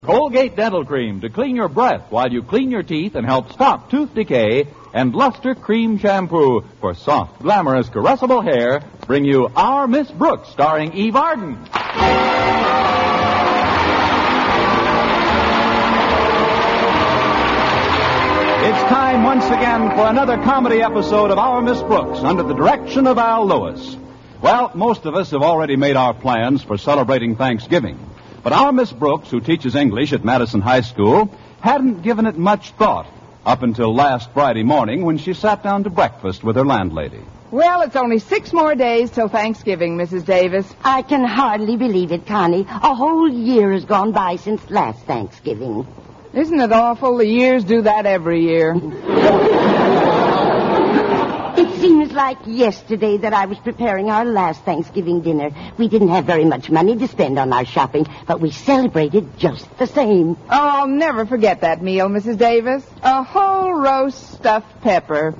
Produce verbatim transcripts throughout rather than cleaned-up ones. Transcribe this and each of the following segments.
Colgate Dental Cream to clean your breath while you clean your teeth and help stop tooth decay. And Luster Cream Shampoo for soft, glamorous, caressable hair bring you Our Miss Brooks, starring Eve Arden. It's time once again for another comedy episode of Our Miss Brooks under the direction of Al Lewis. Well, most of us have already made our plans for celebrating Thanksgiving. But our Miss Brooks, who teaches English at Madison High School, hadn't given it much thought up until last Friday morning when she sat down to breakfast with her landlady. Well, it's only six more days till Thanksgiving, Missus Davis. I can hardly believe it, Connie. A whole year has gone by since last Thanksgiving. Isn't it awful? The years do that every year. It seems like yesterday that I was preparing our last Thanksgiving dinner. We didn't have very much money to spend on our shopping, but we celebrated just the same. Oh, I'll never forget that meal, Missus Davis. A whole roast stuffed pepper.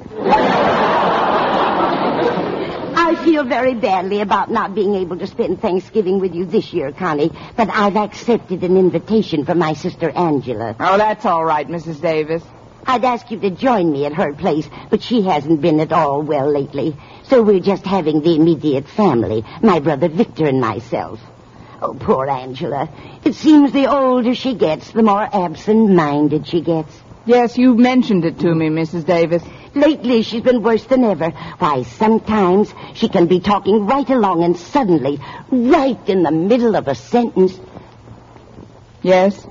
I feel very badly about not being able to spend Thanksgiving with you this year, Connie, but I've accepted an invitation from my sister Angela. Oh, that's all right, Missus Davis. I'd ask you to join me at her place, but she hasn't been at all well lately. So we're just having the immediate family, my brother Victor and myself. Oh, poor Angela. It seems the older she gets, the more absent-minded she gets. Yes, you mentioned it to me, Missus Davis. Lately, she's been worse than ever. Why, sometimes she can be talking right along and suddenly, right in the middle of a sentence... Yes?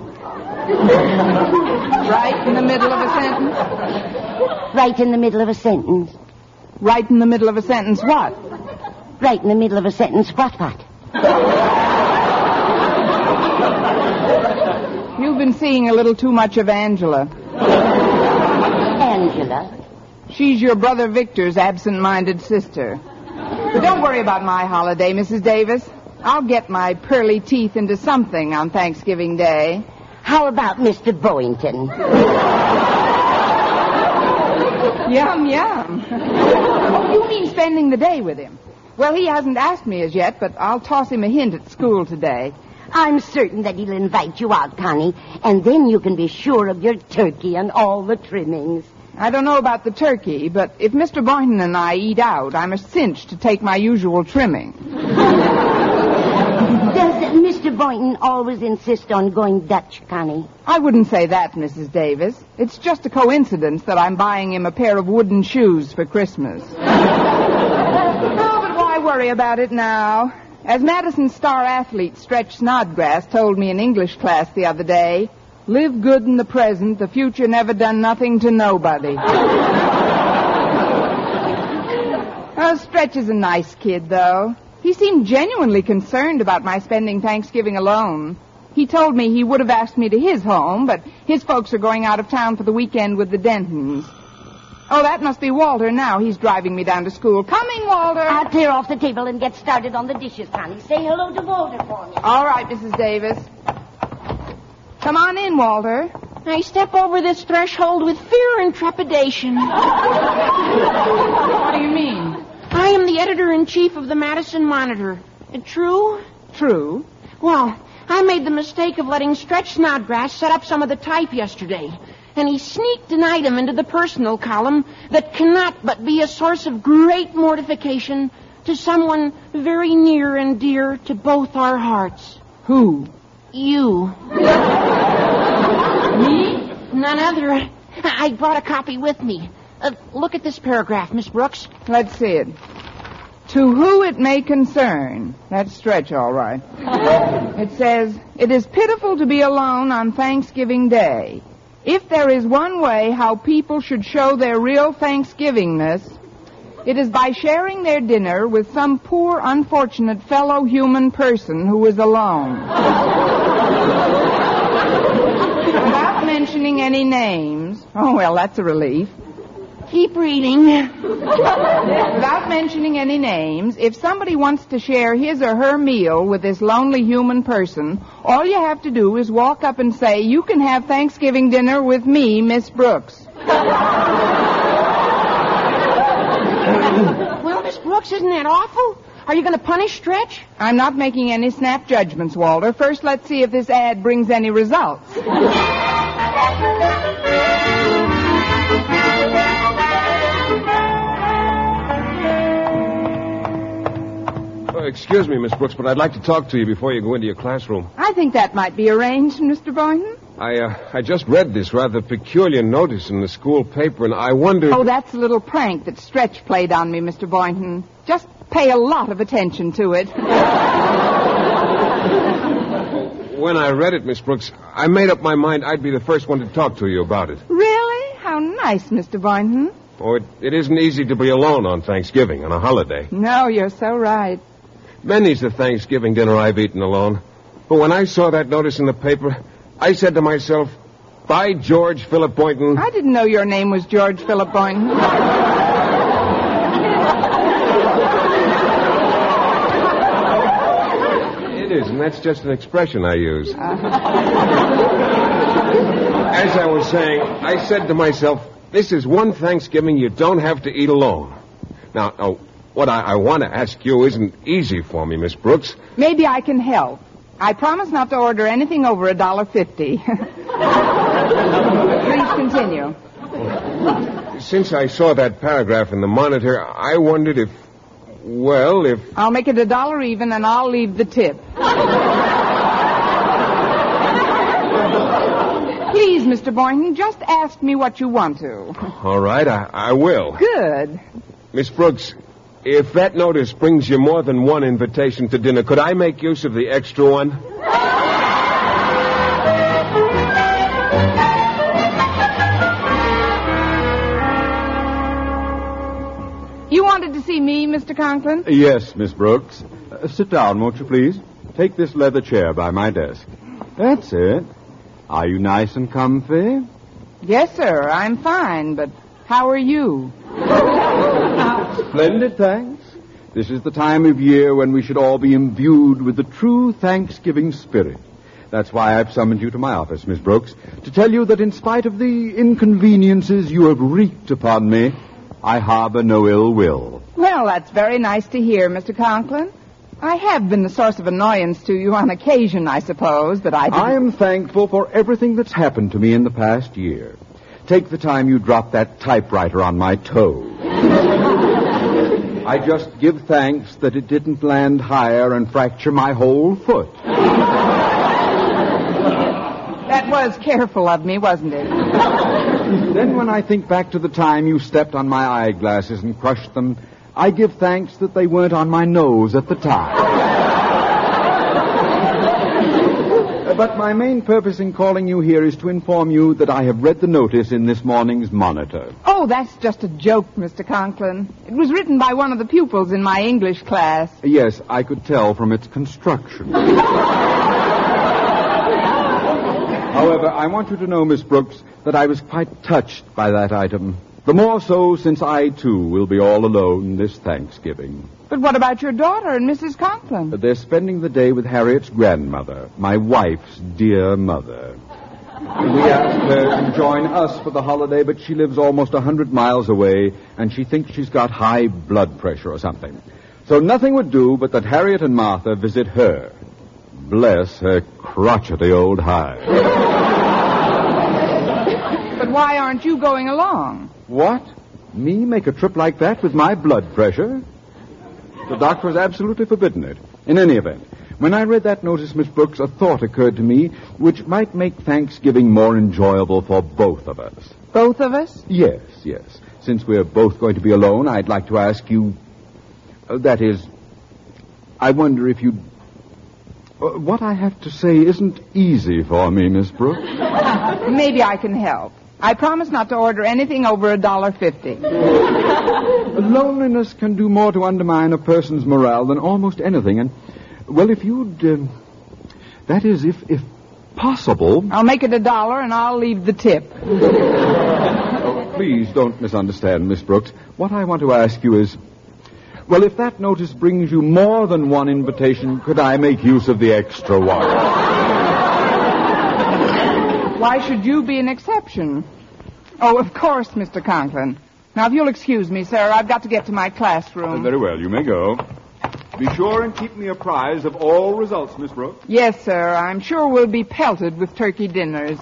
Right in the middle of a sentence? Right in the middle of a sentence. Right in the middle of a sentence what? Right in the middle of a sentence what what? You've been seeing a little too much of Angela. Angela? She's your brother Victor's absent-minded sister. But don't worry about my holiday, Missus Davis. I'll get my pearly teeth into something on Thanksgiving Day. How about Mister Boynton? Yum, yum. Oh, you mean spending the day with him? Well, he hasn't asked me as yet, but I'll toss him a hint at school today. I'm certain that he'll invite you out, Connie, and then you can be sure of your turkey and all the trimmings. I don't know about the turkey, but if Mister Boynton and I eat out, I'm a cinch to take my usual trimming. Does Mister Boynton always insist on going Dutch, Connie? I wouldn't say that, Missus Davis. It's just a coincidence that I'm buying him a pair of wooden shoes for Christmas. Oh, but why worry about it now? As Madison star athlete Stretch Snodgrass told me in English class the other day, live good in the present, the future never done nothing to nobody. Oh, Stretch is a nice kid, though. He seemed genuinely concerned about my spending Thanksgiving alone. He told me he would have asked me to his home, but his folks are going out of town for the weekend with the Dentons. Oh, that must be Walter now. He's driving me down to school. Coming, Walter. I'll clear off the table and get started on the dishes, Connie. Say hello to Walter for me. All right, Missus Davis. Come on in, Walter. I step over this threshold with fear and trepidation. What do you mean? I am the editor-in-chief of the Madison Monitor. Uh, true? True. Well, I made the mistake of letting Stretch Snodgrass set up some of the type yesterday. And he sneaked an item into the personal column that cannot but be a source of great mortification to someone very near and dear to both our hearts. Who? You. Me? None other. I brought a copy with me. Uh, look at this paragraph, Miss Brooks. Let's see it. To who it may concern. That's Stretch, all right. It says, it is pitiful to be alone on Thanksgiving Day. If there is one way how people should show their real Thanksgivingness, it is by sharing their dinner with some poor, unfortunate fellow human person who is alone. Without mentioning any names. Oh, well, that's a relief. Keep reading. Without mentioning any names, if somebody wants to share his or her meal with this lonely human person, all you have to do is walk up and say, you can have Thanksgiving dinner with me, Miss Brooks. Well, Miss Brooks, isn't that awful? Are you going to punish Stretch? I'm not making any snap judgments, Walter. First, let's see if this ad brings any results. Oh, excuse me, Miss Brooks, but I'd like to talk to you before you go into your classroom. I think that might be arranged, Mister Boynton. I, uh, I just read this rather peculiar notice in the school paper, and I wondered... Oh, that's a little prank that Stretch played on me, Mister Boynton. Just pay a lot of attention to it. When I read it, Miss Brooks, I made up my mind I'd be the first one to talk to you about it. Really? How nice, Mister Boynton. Oh, it, it isn't easy to be alone on Thanksgiving, on a holiday. No, you're so right. Many's the Thanksgiving dinner I've eaten alone. But when I saw that notice in the paper, I said to myself, by George Philip Boynton... I didn't know your name was George Philip Boynton. It is, and that's just an expression I use. Uh-huh. As I was saying, I said to myself, this is one Thanksgiving you don't have to eat alone. Now, now what I, I want to ask you isn't easy for me, Miss Brooks. Maybe I can help. I promise not to order anything over a dollar fifty. Please continue. Since I saw that paragraph in the Monitor, I wondered if, well, if... I'll make it a dollar even, and I'll leave the tip. Please, Mister Boynton, just ask me what you want to. All right, I, I will. Good. Miss Brooks, if that notice brings you more than one invitation to dinner, could I make use of the extra one? You wanted to see me, Mister Conklin? Yes, Miss Brooks. Uh, sit down, won't you, please? Take this leather chair by my desk. That's it. Are you nice and comfy? Yes, sir. I'm fine, but how are you? Splendid, thanks. This is the time of year when we should all be imbued with the true Thanksgiving spirit. That's why I've summoned you to my office, Miss Brooks, to tell you that in spite of the inconveniences you have wreaked upon me, I harbor no ill will. Well, that's very nice to hear, Mister Conklin. I have been the source of annoyance to you on occasion, I suppose, but I didn't... I am thankful for everything that's happened to me in the past year. Take the time you dropped that typewriter on my toe. I just give thanks that it didn't land higher and fracture my whole foot. That was careful of me, wasn't it? Then when I think back to the time you stepped on my eyeglasses and crushed them, I give thanks that they weren't on my nose at the time. But my main purpose in calling you here is to inform you that I have read the notice in this morning's Monitor. Oh, that's just a joke, Mister Conklin. It was written by one of the pupils in my English class. Yes, I could tell from its construction. However, I want you to know, Miss Brooks, that I was quite touched by that item. The more so since I, too, will be all alone this Thanksgiving. But what about your daughter and Missus Conklin? They're spending the day with Harriet's grandmother, my wife's dear mother. We asked her to join us for the holiday, but she lives almost a hundred miles away, and she thinks she's got high blood pressure or something. So nothing would do but that Harriet and Martha visit her. Bless her crotchety old hide. But why aren't you going along? What? Me make a trip like that with my blood pressure? The doctor has absolutely forbidden it. In any event, when I read that notice, Miss Brooks, a thought occurred to me which might make Thanksgiving more enjoyable for both of us. Both of us? Yes, yes. Since we're both going to be alone, I'd like to ask you... Uh, that is, I wonder if you'd... Uh, what I have to say isn't easy for me, Miss Brooks. Maybe I can help. I promise not to order anything over a dollar fifty. Loneliness can do more to undermine a person's morale than almost anything. And, well, if you'd... Uh, that is, if, if possible... I'll make it a dollar and I'll leave the tip. Oh, please don't misunderstand, Miss Brooks. What I want to ask you is... Well, if that notice brings you more than one invitation, could I make use of the extra one? Why should you be an exception? Oh, of course, Mister Conklin. Now, if you'll excuse me, sir, I've got to get to my classroom. Uh, very well, you may go. Be sure and keep me apprised of all results, Miss Brooks. Yes, sir. I'm sure we'll be pelted with turkey dinners.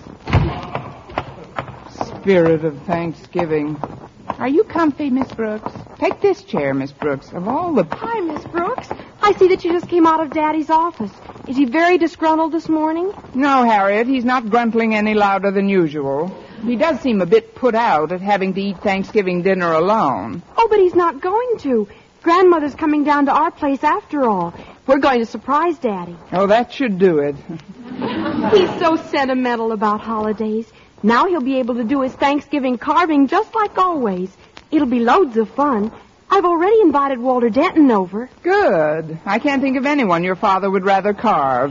Spirit of Thanksgiving. Are you comfy, Miss Brooks? Take this chair, Miss Brooks. Of all the... Hi, Miss Brooks. I see that you just came out of Daddy's office. Is he very disgruntled this morning? No, Harriet, he's not gruntling any louder than usual. He does seem a bit put out at having to eat Thanksgiving dinner alone. Oh, but he's not going to. Grandmother's coming down to our place after all. We're going to surprise Daddy. Oh, that should do it. He's so sentimental about holidays. Now he'll be able to do his Thanksgiving carving just like always. It'll be loads of fun. I've already invited Walter Denton over. Good. I can't think of anyone your father would rather carve.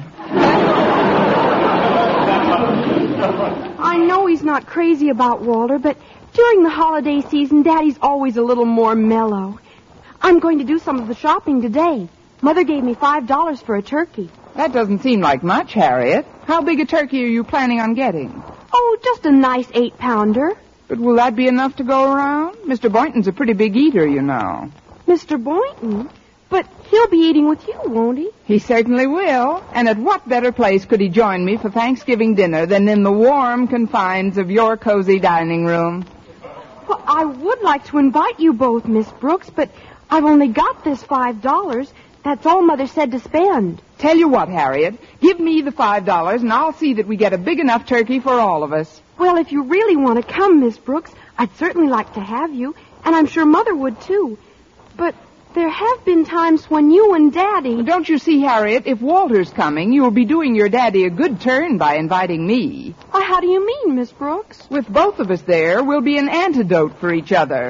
I know he's not crazy about Walter, but during the holiday season, Daddy's always a little more mellow. I'm going to do some of the shopping today. Mother gave me five dollars for a turkey. That doesn't seem like much, Harriet. How big a turkey are you planning on getting? Oh, just a nice eight-pounder. But will that be enough to go around? Mister Boynton's a pretty big eater, you know. Mister Boynton? But he'll be eating with you, won't he? He certainly will. And at what better place could he join me for Thanksgiving dinner than in the warm confines of your cozy dining room? Well, I would like to invite you both, Miss Brooks, but I've only got this five dollars. That's all Mother said to spend. Tell you what, Harriet. Give me the five dollars, and I'll see that we get a big enough turkey for all of us. Well, if you really want to come, Miss Brooks, I'd certainly like to have you, and I'm sure Mother would, too. But there have been times when you and Daddy... Don't you see, Harriet, if Walter's coming, you'll be doing your daddy a good turn by inviting me. Why, how do you mean, Miss Brooks? With both of us there, we'll be an antidote for each other.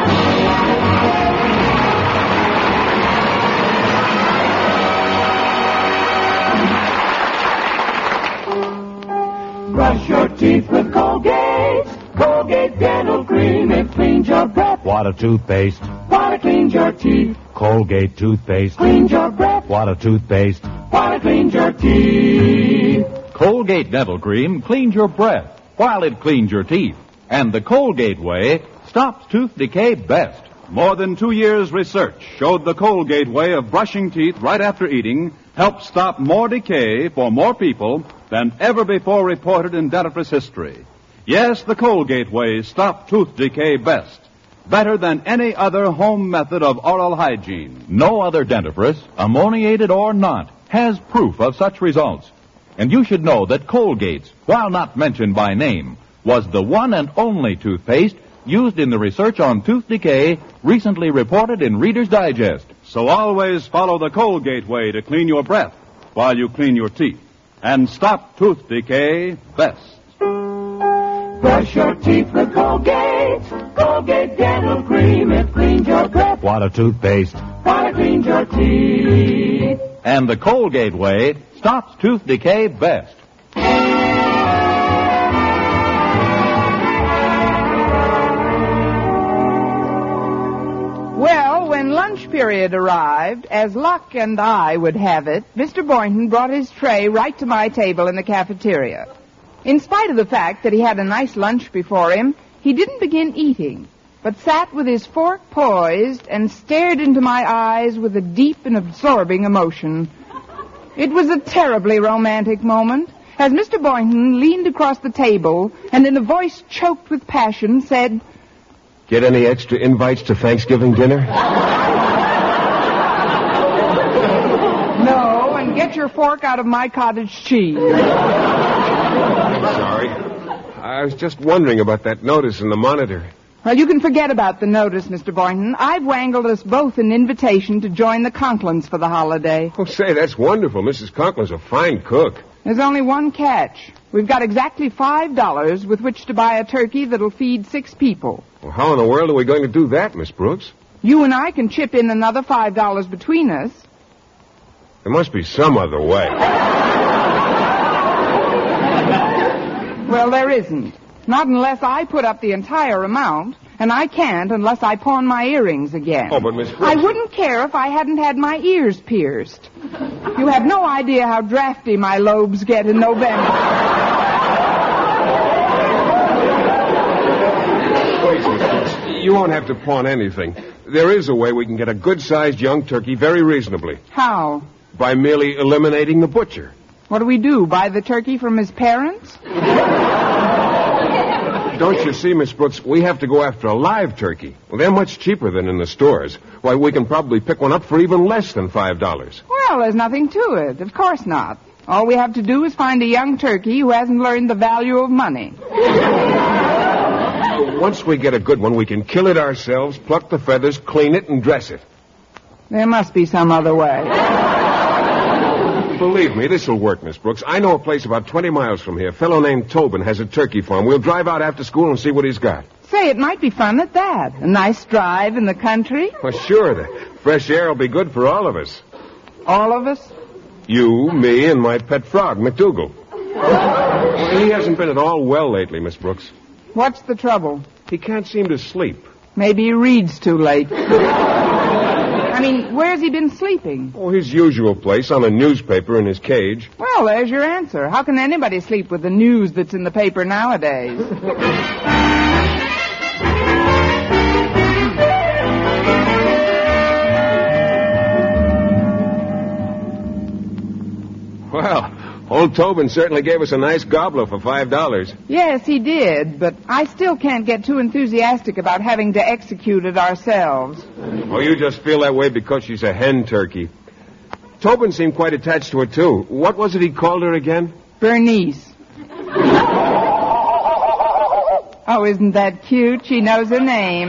Brush your teeth with Colgate. Colgate Dental Cream. It cleans your breath. Water toothpaste. Water cleans your teeth. Colgate toothpaste. Cleans your breath. Water toothpaste. Water cleans your teeth. Colgate Dental Cream cleans your breath while it cleans your teeth. And the Colgate way stops tooth decay best. More than two years' research showed the Colgate way of brushing teeth right after eating helps stop more decay for more people than ever before reported in dentifrice history. Yes, the Colgate way stops tooth decay best. Better than any other home method of oral hygiene. No other dentifrice, ammoniated or not, has proof of such results. And you should know that Colgate's, while not mentioned by name, was the one and only toothpaste used in the research on tooth decay recently reported in Reader's Digest. So always follow the Colgate way to clean your breath while you clean your teeth. And stop tooth decay best. Brush your teeth with Colgate. Colgate Dental Cream. It cleans your breath. Water toothpaste. Water cleans your teeth. And the Colgate way stops tooth decay best. Well, when lunch period arrived, as luck and I would have it, Mister Boynton brought his tray right to my table in the cafeteria. In spite of the fact that he had a nice lunch before him, he didn't begin eating, but sat with his fork poised and stared into my eyes with a deep and absorbing emotion. It was a terribly romantic moment, as Mister Boynton leaned across the table and in a voice choked with passion said, "Get any extra invites to Thanksgiving dinner?" "No, and get your fork out of my cottage cheese." Sorry. I was just wondering about that notice in the monitor. Well, you can forget about the notice, Mister Boynton. I've wangled us both an invitation to join the Conklins for the holiday. Oh, say, that's wonderful. Missus Conklin's a fine cook. There's only one catch. We've got exactly five dollars with which to buy a turkey that'll feed six people. Well, how in the world are we going to do that, Miss Brooks? You and I can chip in another five dollars between us. There must be some other way. Well, there isn't. Not unless I put up the entire amount, and I can't unless I pawn my earrings again. Oh, but Miss Brooks... I wouldn't care if I hadn't had my ears pierced. You have no idea how drafty my lobes get in November. Please, Miss Brooks, you won't have to pawn anything. There is a way we can get a good-sized young turkey very reasonably. How? By merely eliminating the butcher. What do we do, buy the turkey from his parents? Don't you see, Miss Brooks, we have to go after a live turkey. Well, they're much cheaper than in the stores. Why, we can probably pick one up for even less than five dollars. Well, there's nothing to it. Of course not. All we have to do is find a young turkey who hasn't learned the value of money. Once we get a good one, we can kill it ourselves, pluck the feathers, clean it, and dress it. There must be some other way. Believe me, this will work, Miss Brooks. I know a place about twenty miles from here. A fellow named Tobin has a turkey farm. We'll drive out after school and see what he's got. Say, it might be fun at that. A nice drive in the country. Well, sure. The fresh air will be good for all of us. All of us? You, me, and my pet frog, McDougal. Well, he hasn't been at all well lately, Miss Brooks. What's the trouble? He can't seem to sleep. Maybe he reads too late. I mean, where's he been sleeping? Oh, his usual place, on a newspaper in his cage. Well, there's your answer. How can anybody sleep with the news that's in the paper nowadays? Well, old Tobin certainly gave us a nice gobbler for five dollars. Yes, he did, but I still can't get too enthusiastic about having to execute it ourselves. Oh, you just feel that way because she's a hen turkey. Tobin seemed quite attached to her, too. What was it he called her again? Bernice. Oh, isn't that cute? She knows her name.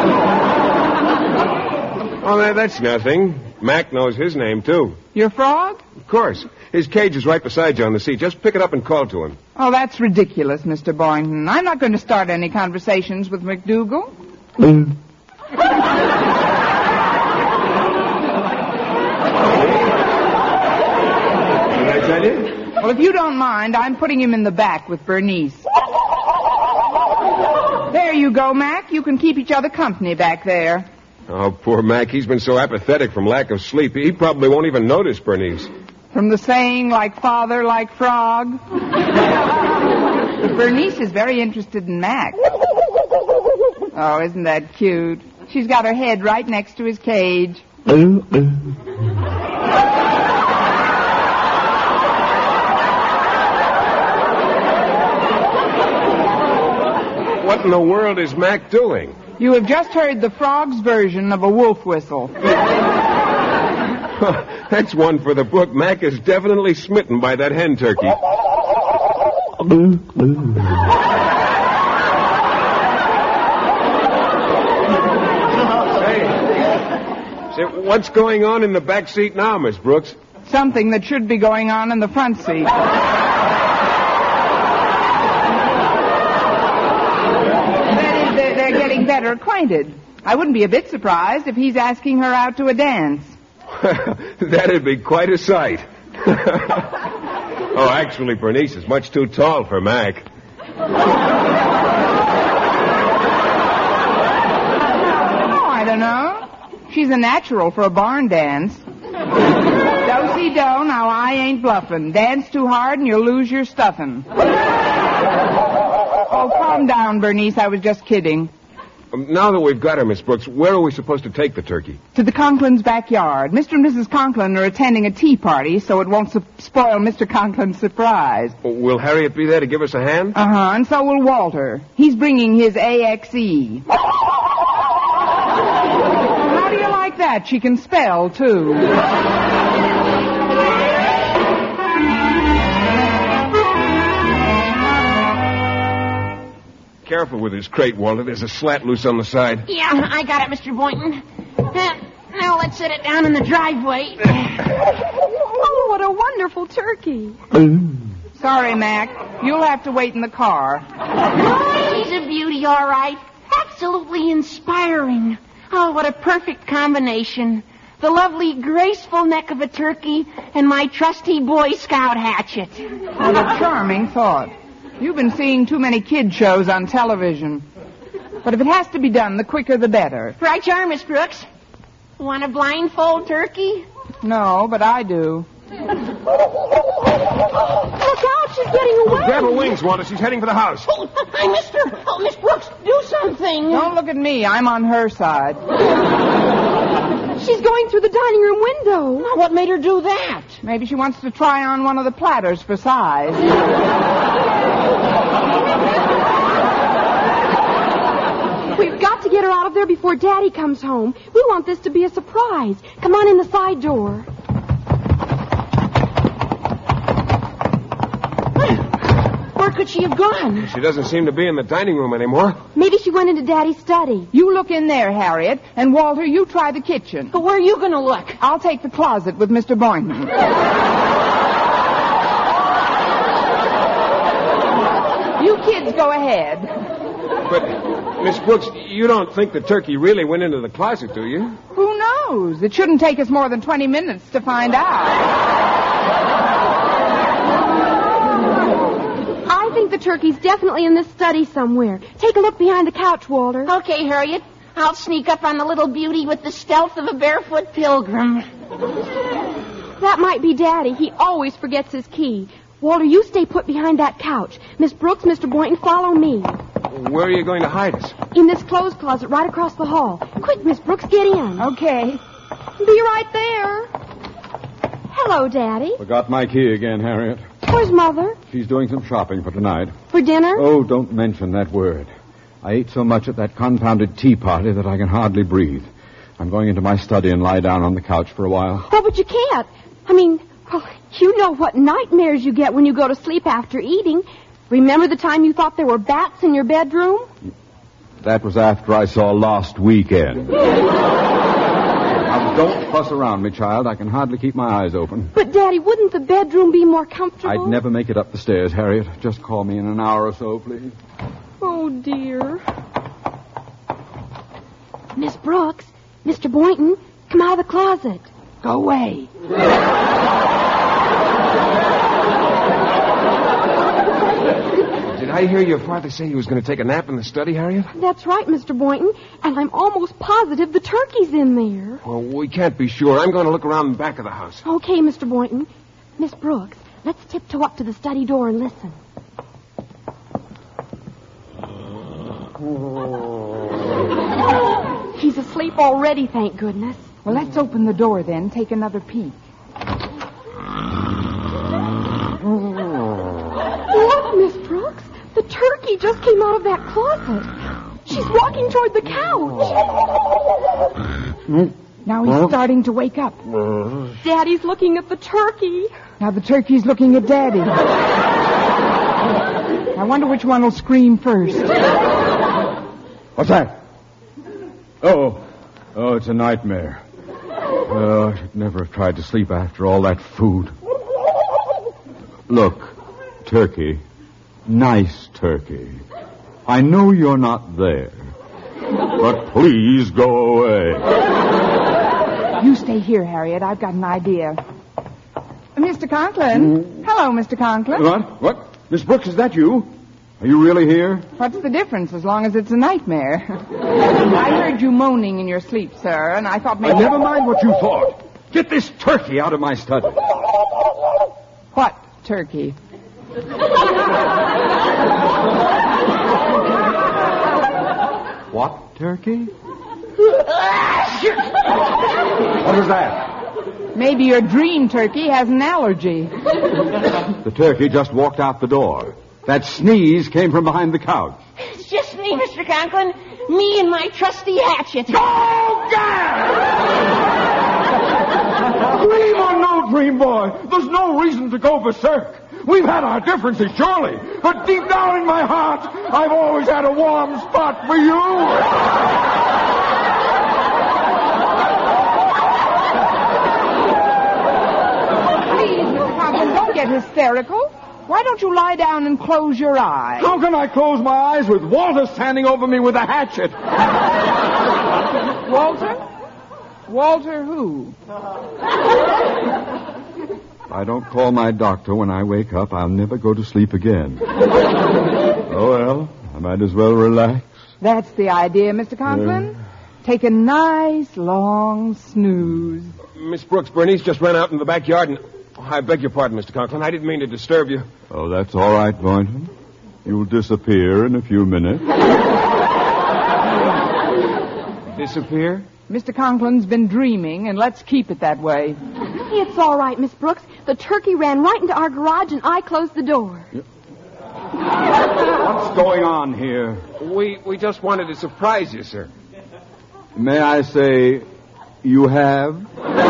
Oh, that, that's nothing. Mac knows his name, too. Your frog? Of course. His cage is right beside you on the seat. Just pick it up and call to him. Oh, that's ridiculous, Mister Boynton. I'm not going to start any conversations with McDougal. Mm. Did I tell you? Well, if you don't mind, I'm putting him in the back with Bernice. There you go, Mac. You can keep each other company back there. Oh, poor Mac. He's been so apathetic from lack of sleep. He probably won't even notice Bernice. From the saying, like father, like frog. But Bernice is very interested in Mac. Oh, isn't that cute? She's got her head right next to his cage. What in the world is Mac doing? You have just heard the frog's version of a wolf whistle. That's one for the book. Mac is definitely smitten by that hen turkey. Say, say, what's going on in the back seat now, Miss Brooks? Something that should be going on in the front seat. That is, they're, they're getting better acquainted. I wouldn't be a bit surprised if he's asking her out to a dance. That'd be quite a sight. Oh, actually, Bernice is much too tall for Mac. Oh, I don't know. She's a natural for a barn dance. Do-si-do, now I ain't bluffing. Dance too hard and you'll lose your stuffing. Oh, calm down, Bernice. I was just kidding. Um, now that we've got her, Miss Brooks, where are we supposed to take the turkey? To the Conklins' backyard. Mister and Missus Conklin are attending a tea party, so it won't su- spoil Mister Conklin's surprise. Oh, will Harriet be there to give us a hand? Uh-huh, and so will Walter. He's bringing his A X E. How do you like that? She can spell, too. Careful with his crate, Walter. There's a slat loose on the side. Yeah, I got it, Mister Boynton. Uh, now let's set it down in the driveway. Oh, what a wonderful turkey. Sorry, Mac. You'll have to wait in the car. Oh, he's a beauty, all right. Absolutely inspiring. Oh, what a perfect combination. The lovely, graceful neck of a turkey and my trusty Boy Scout hatchet. What a charming thought. You've been seeing too many kid shows on television. But if it has to be done, the quicker the better. Right you are, Miss Brooks. Want a blindfold turkey? No, but I do. Look out, she's getting away. Grab her wings, Walter. She's heading for the house. Oh, hi, Mister Oh, Miss Brooks, do something. Don't look at me. I'm on her side. She's going through the dining room window. Now, what made her do that? Maybe she wants to try on one of the platters for size. We've got to get her out of there before Daddy comes home. We want this to be a surprise. Come on in the side door. Where could she have gone? She doesn't seem to be in the dining room anymore. Maybe she went into Daddy's study. You look in there, Harriet, and Walter, you try the kitchen. But where are you going to look? I'll take the closet with Mister Boynton. You kids go ahead. But, Miss Brooks, you don't think the turkey really went into the closet, do you? Who knows? It shouldn't take us more than twenty minutes to find out. I think the turkey's definitely in this study somewhere. Take a look behind the couch, Walter. Okay, Harriet. I'll sneak up on the little beauty with the stealth of a barefoot pilgrim. That might be Daddy. He always forgets his key. Walter, you stay put behind that couch. Miss Brooks, Mister Boynton, follow me. Where are you going to hide us? In this clothes closet right across the hall. Quick, Miss Brooks, get in. Okay. Be right there. Hello, Daddy. Forgot my key again, Harriet. Where's Mother? She's doing some shopping for tonight. For dinner? Oh, don't mention that word. I ate so much at that confounded tea party that I can hardly breathe. I'm going into my study and lie down on the couch for a while. Oh, but you can't. I mean, well, you know what nightmares you get when you go to sleep after eating. Remember the time you thought there were bats in your bedroom? That was after I saw Lost Weekend. Now, don't fuss around me, child. I can hardly keep my eyes open. But, Daddy, wouldn't the bedroom be more comfortable? I'd never make it up the stairs, Harriet. Just call me in an hour or so, please. Oh, dear. Miss Brooks, Mister Boynton, come out of the closet. Go away. Did I hear your father say he was going to take a nap in the study, Harriet? That's right, Mister Boynton. And I'm almost positive the turkey's in there. Well, we can't be sure. I'm going to look around the back of the house. Okay, Mister Boynton. Miss Brooks, let's tiptoe up to the study door and listen. He's asleep already, thank goodness. Well, let's open the door then. Take another peek. Look, Miss Brooks. The turkey just came out of that closet. She's walking toward the couch. Now he's starting to wake up. Daddy's looking at the turkey. Now the turkey's looking at Daddy. I wonder which one will scream first. What's that? Oh, oh, it's a nightmare. Oh, I should never have tried to sleep after all that food. Look, turkey. Nice turkey. I know you're not there. But please go away. You stay here, Harriet. I've got an idea. Mister Conklin. Mm. Hello, Mister Conklin. What? What? Miss Brooks, is that you? Are you really here? What's the difference as long as it's a nightmare? I heard you moaning in your sleep, sir, and I thought maybe... Uh, never mind what you thought. Get this turkey out of my study. What turkey? What turkey? What was that? Maybe your dream turkey has an allergy. The turkey just walked out the door. That sneeze came from behind the couch. It's just me, Mister Conklin. Me and my trusty hatchet. Oh, God! Dream or no dream, boy, there's no reason to go berserk. We've had our differences, surely. But deep down in my heart, I've always had a warm spot for you. Please, Mister Conklin, don't get hysterical. Why don't you lie down and close your eyes? How can I close my eyes with Walter standing over me with a hatchet? Walter? Walter who? If I don't call my doctor when I wake up, I'll never go to sleep again. Oh, well, I might as well relax. That's the idea, Mister Conklin. Uh, Take a nice, long snooze. Miss Brooks, Bernice just ran out in the backyard and... Oh, I beg your pardon, Mister Conklin. I didn't mean to disturb you. Oh, that's all right, Boynton. You'll disappear in a few minutes. Disappear? Mister Conklin's been dreaming, and let's keep it that way. It's all right, Miss Brooks. The turkey ran right into our garage, and I closed the door. What's going on here? We we just wanted to surprise you, sir. May I say, you have?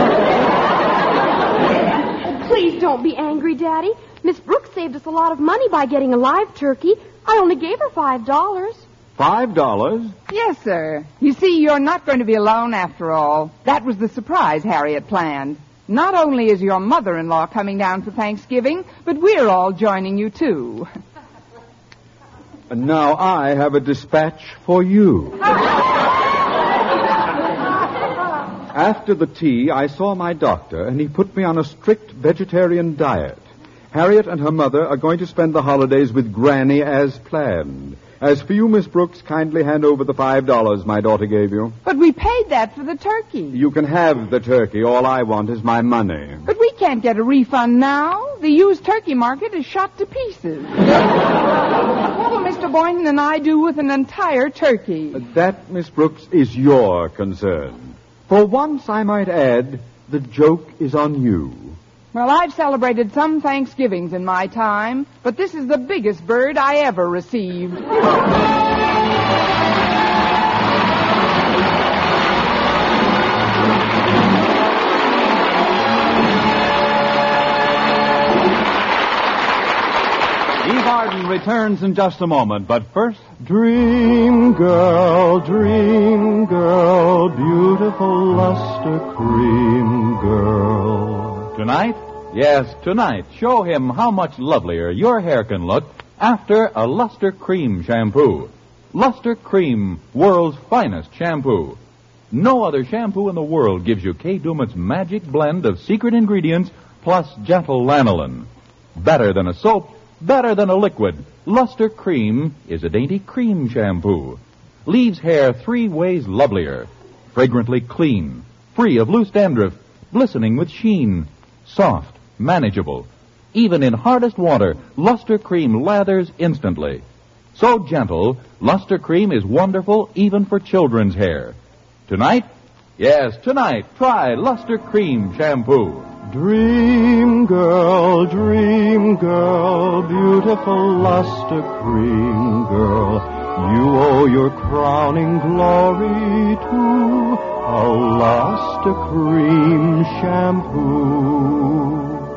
Please don't be angry, Daddy. Miss Brooks saved us a lot of money by getting a live turkey. I only gave her five dollars. Five dollars? Yes, sir. You see, you're not going to be alone after all. That was the surprise Harriet planned. Not only is your mother-in-law coming down for Thanksgiving, but we're all joining you, too. And now I have a dispatch for you. After the tea, I saw my doctor, and he put me on a strict vegetarian diet. Harriet and her mother are going to spend the holidays with Granny as planned. As for you, Miss Brooks, kindly hand over the five dollars my daughter gave you. But we paid that for the turkey. You can have the turkey. All I want is my money. But we can't get a refund now. The used turkey market is shot to pieces. What will Mister Boynton and I do with an entire turkey? That, Miss Brooks, is your concern. For once, I might add, the joke is on you. Well, I've celebrated some Thanksgivings in my time, but this is the biggest bird I ever received. Eve Arden returns in just a moment, but first... Dream girl, dream girl, beautiful luster cream girl. Tonight? Yes, tonight. Show him how much lovelier your hair can look after a Luster Cream shampoo. Luster Cream, world's finest shampoo. No other shampoo in the world gives you Kay Daumit's magic blend of secret ingredients plus gentle lanolin. Better than a soap, better than a liquid. Luster Cream is a dainty cream shampoo. Leaves hair three ways lovelier. Fragrantly clean, free of loose dandruff, glistening with sheen. Soft, manageable. Even in hardest water, Luster Cream lathers instantly. So gentle, Luster Cream is wonderful even for children's hair. Tonight? Yes, tonight, try Luster Cream shampoo. Dream girl, dream girl, beautiful luster cream girl. You owe your crowning glory to a luster cream shampoo.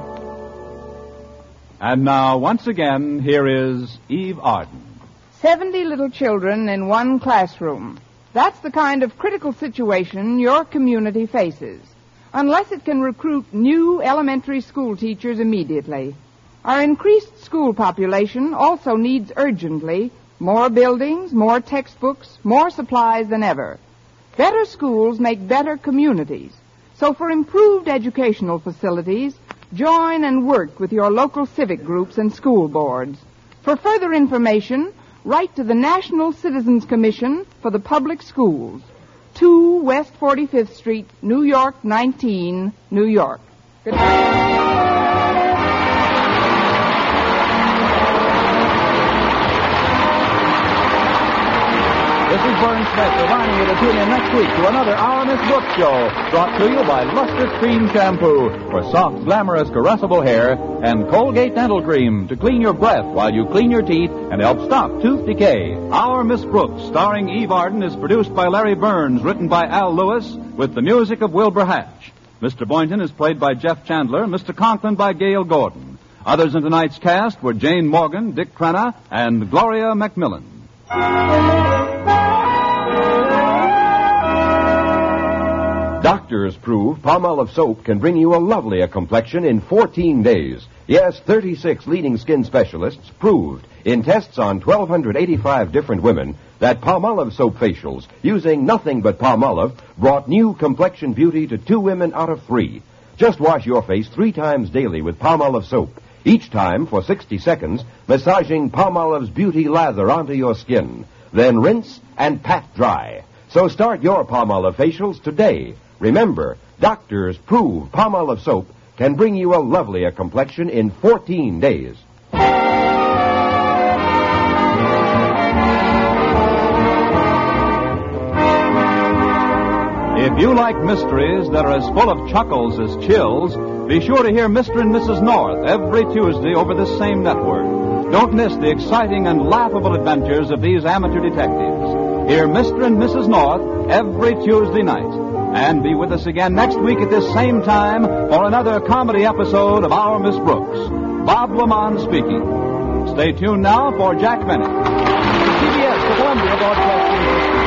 And now, once again, here is Eve Arden. Seventy little children in one classroom. That's the kind of critical situation your community faces. Unless it can recruit new elementary school teachers immediately. Our increased school population also needs urgently more buildings, more textbooks, more supplies than ever. Better schools make better communities. So for improved educational facilities, join and work with your local civic groups and school boards. For further information, write to the National Citizens Commission for the Public Schools. two West forty-fifth Street, New York, nineteen, New York. Good night. This is Vern Smith reminding you to tune in next week to another Our Miss Brooks show, brought to you by Luster Cream Shampoo for soft, glamorous, caressable hair, and Colgate Dental Cream to clean your breath while you clean your teeth and help stop tooth decay. Our Miss Brooks, starring Eve Arden, is produced by Larry Burns, written by Al Lewis, with the music of Wilbur Hatch. Mister Boynton is played by Jeff Chandler, Mister Conklin by Gail Gordon. Others in tonight's cast were Jane Morgan, Dick Crenna, and Gloria Macmillan. Doctors prove Palmolive soap can bring you a lovelier complexion in fourteen days. Yes, thirty-six leading skin specialists proved in tests on one thousand two hundred eighty-five different women that Palmolive soap facials using nothing but Palmolive brought new complexion beauty to two women out of three. Just wash your face three times daily with Palmolive soap, each time for sixty seconds, massaging Palmolive's beauty lather onto your skin. Then rinse and pat dry. So start your Palmolive facials today. Remember, doctors prove Palmolive soap can bring you a lovelier complexion in fourteen days. If you like mysteries that are as full of chuckles as chills, be sure to hear Mister and Missus North every Tuesday over this same network. Don't miss the exciting and laughable adventures of these amateur detectives. Hear Mister and Missus North every Tuesday night. And be with us again next week at this same time for another comedy episode of Our Miss Brooks. Bob Lamont speaking. Stay tuned now for Jack Benny. C B S, the Columbia Broadcasting System.